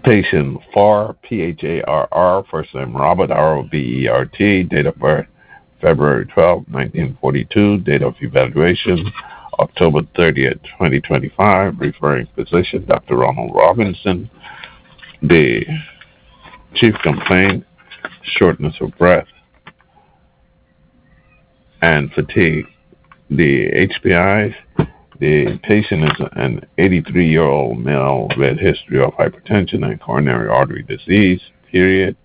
Patient Farr, Pharr, first name Robert, Robert, date of birth February 12, 1942, date of evaluation October 30th, 2025, referring physician Dr. Ronald Robinson. The chief complaint, shortness of breath and fatigue. The HPI, the patient is an 83-year-old male with history of hypertension and coronary artery disease, period.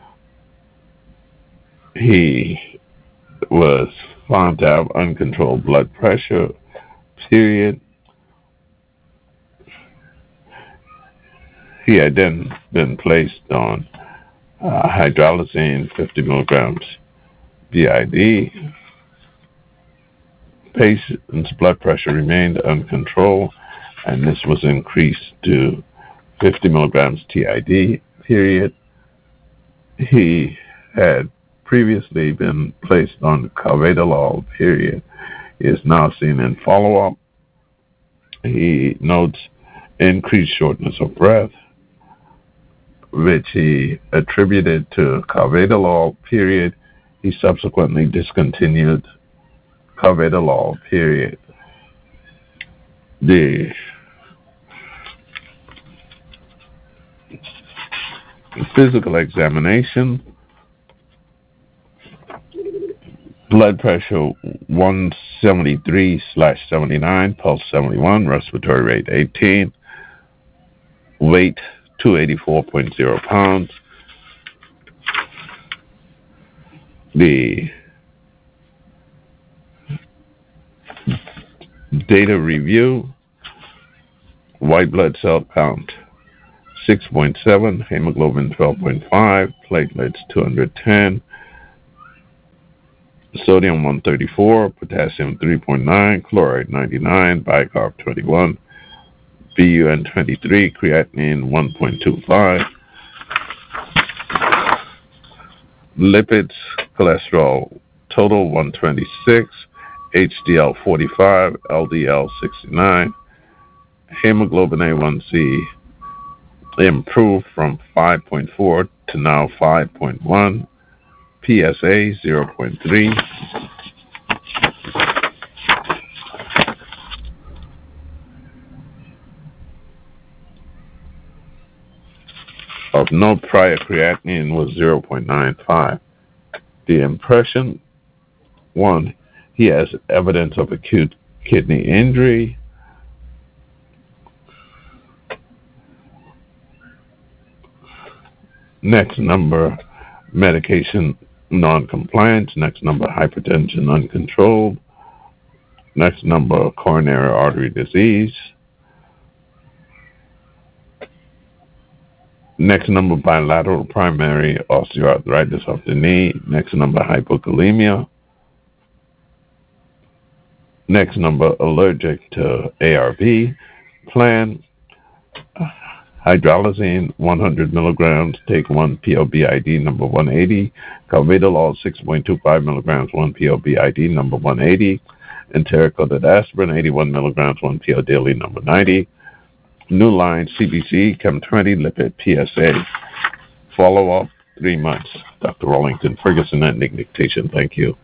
He was found to have uncontrolled blood pressure, period. He had then been placed on hydralazine 50 milligrams BID. Patient's blood pressure remained uncontrolled, and this was increased to 50 milligrams TID, period. He had previously been placed on carvedilol, period. He is now seen in follow-up. He notes increased shortness of breath, which he attributed to carvedilol, period. He subsequently discontinued carvedilol, period. The physical examination, blood pressure 173/79, pulse 71, respiratory rate 18, weight 284.0 pounds. The data review, white blood cell count 6.7, hemoglobin 12.5, platelets 210, sodium 134, potassium 3.9, chloride 99, bicarb 21, BUN 23, creatinine 1.25, lipids, cholesterol total 126, HDL 45, LDL 69, hemoglobin A1C improved from 5.4 to now 5.1, PSA 0.3. Of note, prior creatinine was 0.95. The impression, 1, he has evidence of acute kidney injury. Next number, medication non-compliance. Next number, hypertension uncontrolled. Next number, coronary artery disease. Next number, bilateral primary osteoarthritis of the knee. Next number, hypokalemia. Next number, allergic to ARB. Plan, hydralazine 100 milligrams, take 1 POBID number 180. Carvedilol 6.25 milligrams, 1 POBID number 180. Enteric-coated aspirin 81 milligrams, 1 PO daily number 90. New line CBC, Chem 20, lipid PSA. Follow up 3 months. Dr. Rollington Ferguson, ending dictation. Thank you.